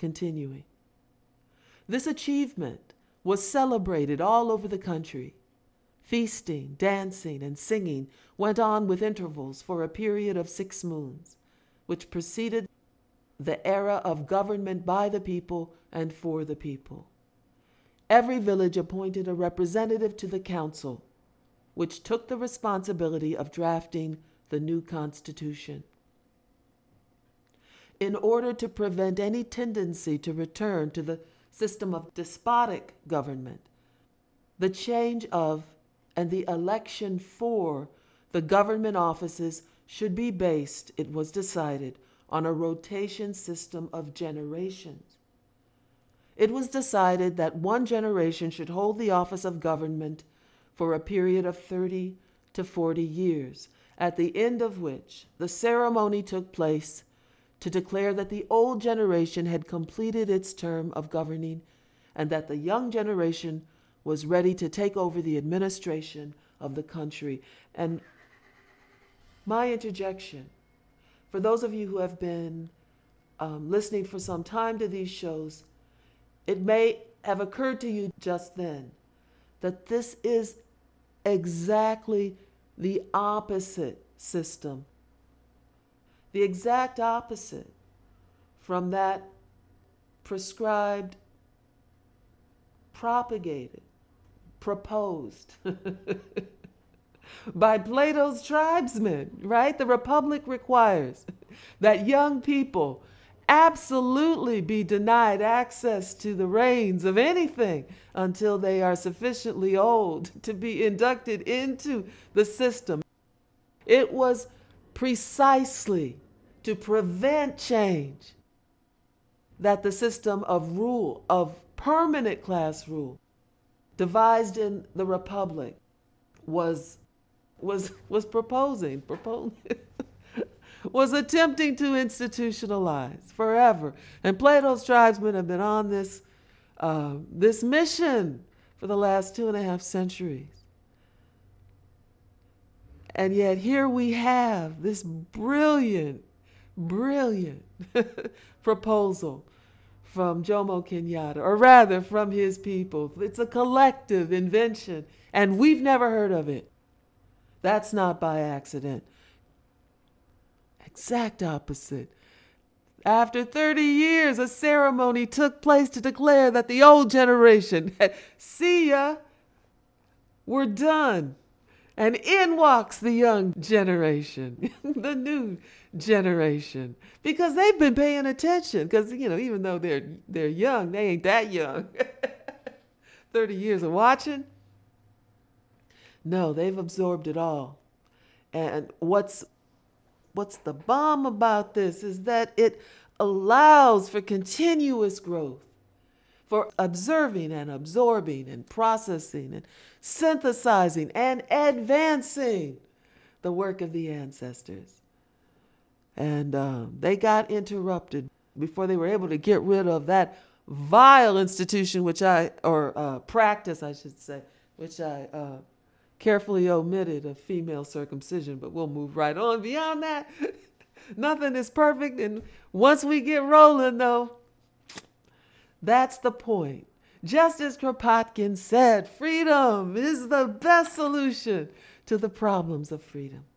continuing. This achievement was celebrated all over the country. Feasting, dancing, and singing went on with intervals for a period of 6 moons, which preceded the era of government by the people and for the people. Every village appointed a representative to the council, which took the responsibility of drafting the new constitution. In order to prevent any tendency to return to the system of despotic government, the change of and the election for the government offices should be based, it was decided, on a rotation system of generations. It was decided that one generation should hold the office of government for a period of 30 to 40 years, at the end of which the ceremony took place to declare that the old generation had completed its term of governing and that the young generation was ready to take over the administration of the country. And my interjection, for those of you who have been listening for some time to these shows, it may have occurred to you just then that this is exactly the opposite system, the exact opposite from that prescribed, propagated, proposed by Plato's tribesmen, right? The Republic requires that young people absolutely be denied access to the reins of anything until they are sufficiently old to be inducted into the system. It was precisely to prevent change that the system of rule, of permanent class rule, devised in the Republic was proposing was attempting to institutionalize forever. And Plato's tribesmen have been on this mission for the last 2.5 centuries. And yet here we have this brilliant proposal from Jomo Kenyatta, or rather from his people. It's a collective invention, and we've never heard of it. That's not by accident. Exact opposite. After 30 years, a ceremony took place to declare that the old generation, see ya, we're done. And in walks the young generation, the new generation, because they've been paying attention. Because, even though they're young, they ain't that young. 30 years of watching. No, they've absorbed it all. And what's the bomb about this is that it allows for continuous growth, for observing and absorbing and processing and synthesizing and advancing the work of the ancestors. And they got interrupted before they were able to get rid of that vile institution, practice, I should say, which I carefully omitted, of female circumcision, but we'll move right on. Beyond that, nothing is perfect. And once we get rolling, though, that's the point. Just as Kropotkin said, freedom is the best solution to the problems of freedom.